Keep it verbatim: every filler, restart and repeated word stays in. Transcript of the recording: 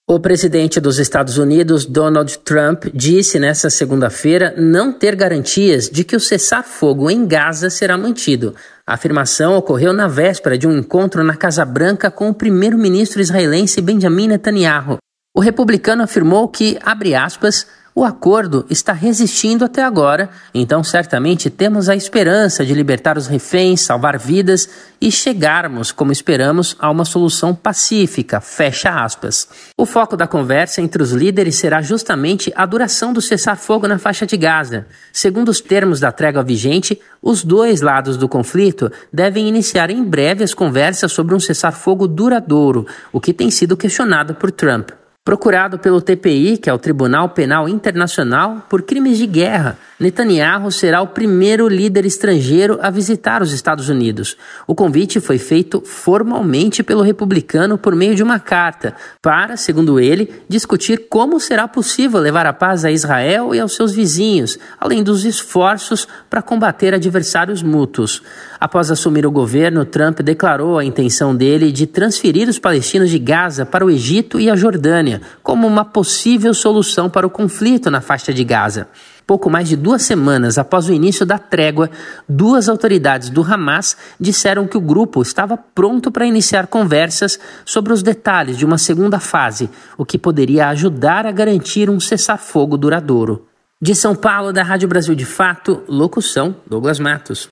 O presidente dos Estados Unidos, Donald Trump, disse nesta segunda-feira não ter garantias de que o cessar-fogo em Gaza será mantido. A afirmação ocorreu na véspera de um encontro na Casa Branca com o primeiro-ministro israelense Benjamin Netanyahu. O republicano afirmou que, abre aspas, o acordo está resistindo até agora, então certamente temos a esperança de libertar os reféns, salvar vidas e chegarmos, como esperamos, a uma solução pacífica, fecha aspas. O foco da conversa entre os líderes será justamente a duração do cessar-fogo na faixa de Gaza. Segundo os termos da trégua vigente, os dois lados do conflito devem iniciar em breve as conversas sobre um cessar-fogo duradouro, o que tem sido questionado por Trump. Procurado pelo T P I, que é o Tribunal Penal Internacional, por crimes de guerra, Netanyahu será o primeiro líder estrangeiro a visitar os Estados Unidos. O convite foi feito formalmente pelo republicano por meio de uma carta para, segundo ele, discutir como será possível levar a paz a Israel e aos seus vizinhos, além dos esforços para combater adversários mútuos. Após assumir o governo, Trump declarou a intenção dele de transferir os palestinos de Gaza para o Egito e a Jordânia, como uma possível solução para o conflito na faixa de Gaza. Pouco mais de duas semanas após o início da trégua, duas autoridades do Hamas disseram que o grupo estava pronto para iniciar conversas sobre os detalhes de uma segunda fase, o que poderia ajudar a garantir um cessar-fogo duradouro. De São Paulo, da Rádio Brasil de Fato, locução Douglas Matos.